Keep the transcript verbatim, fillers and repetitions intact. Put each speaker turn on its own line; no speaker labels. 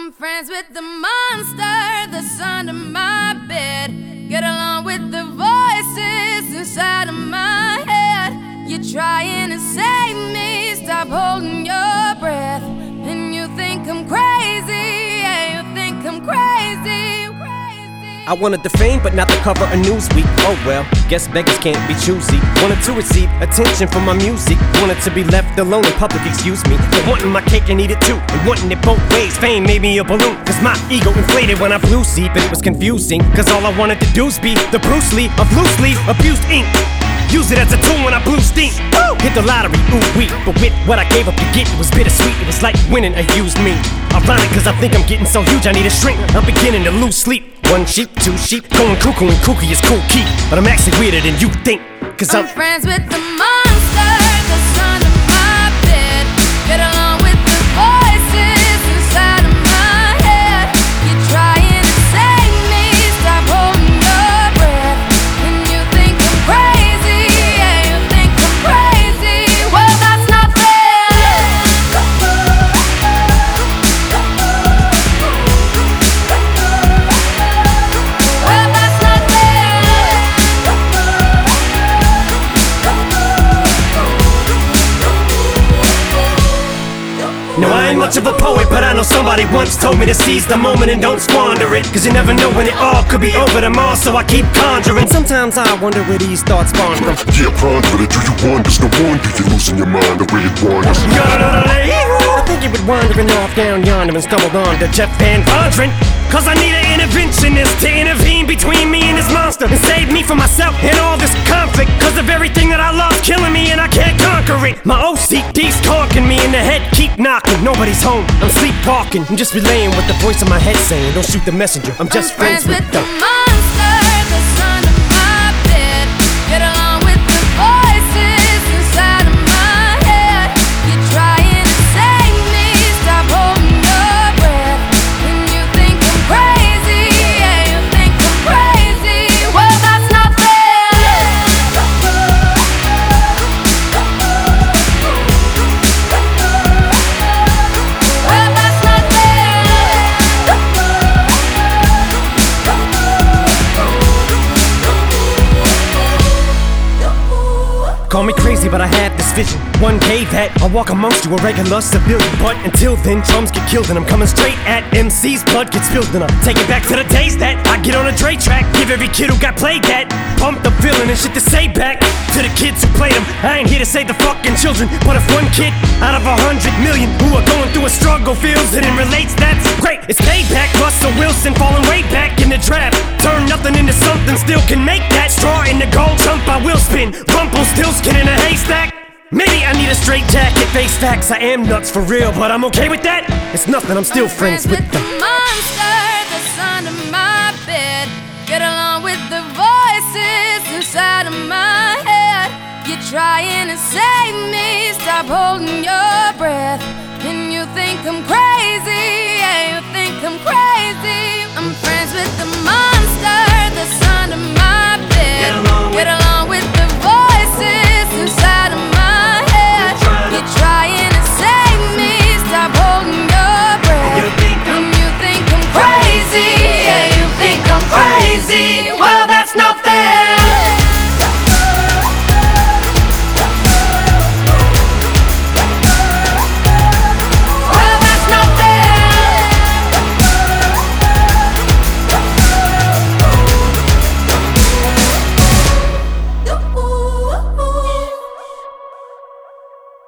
I'm friends with the monster that's under my bed. Get along with the voices inside of my head. You're trying to save me, stop holding your breath. And you think I'm crazy, yeah, you think I'm crazy, crazy.
I wanted the fame, but not the cover of Newsweek. Oh well, guess beggars can't be choosy. Wanted to receive attention from my music. Wanted to be left alone in public, excuse me. But wanting my cake and eat it too, and wanting it both ways. Fame made me a balloon, cause my ego inflated when I flew see. But it was confusing, cause all I wanted to do was be the Bruce Lee of loose leaf abused ink. Use it as a tool when I blew steam. Woo! Hit the lottery, ooh wee. But with what I gave up to get, it was bittersweet. It was like winning a used me. Ironic, cause I think I'm getting so huge I need a shrink. I'm beginning to lose sleep. One sheep, two sheep, going cuckoo and kooky is cool key. But I'm actually weirder than you think, cause I'm,
I'm friends with the monster that's under my bed. Get along with the voices inside of my head. You're trying to save me, stop holding your breath. And you think I'm crazy, yeah, you think I'm crazy. Well, that's not fair. Well, that's not fair.
no, I ain't much of a poet, but I know somebody once told me to seize the moment and don't squander it. Cause you never know when it all could be over tomorrow, so I keep conjuring. Sometimes I wonder where these thoughts spawn from.
Yeah, ponder it, do you wonder? No wonder you're losing your mind the way it wanders.
I think you would wandering off down yonder and stumbled on to Jeff Van Vondren. Cause I need an interventionist to intervene between me and this monster and save me from myself and all this conflict. Cause of everything that I love's killing me and I can't conquer it. My O C D's talking me in the head, keep knocking. Nobody's home, I'm sleepwalking. I'm just relaying what the voice in my head saying. Don't shoot the messenger, I'm just
I'm friends,
friends
with
with
the
the
monster that's under my bed. Get along with the voices inside of my head. You're trying to save me, stop holding your breath. And you think I'm crazy, yeah, you think I'm crazy. Well, that's not fair. Well, that's not fair.
Call me crazy, but I had this vision. One day that I'll walk amongst you, a regular civilian. But until then, drums get killed and I'm coming straight at M C's. Blood gets spilled and I take it back to the days that I get on a Dre track. Give every kid who got played that pumped up feeling and shit to say back to the kids who played them. I ain't here to save the fucking children, but if one kid out of a hundred million who are going through a struggle feels it and relates, that's great. It's payback. Russell Wilson falling way back in the draft. Turn nothing into something, still can make that. Straw in the gold jump, I will spin. Rumpelstiltskin in a haystack. Maybe I need a straight jacket, face facts. I am nuts for real, but I'm okay with that. It's nothing, I'm still
I'm
friends, with
the
the
monster that's under my bed. Get along with the voices inside of my head. You're trying to save me, stop holding your breath. And you think I'm crazy,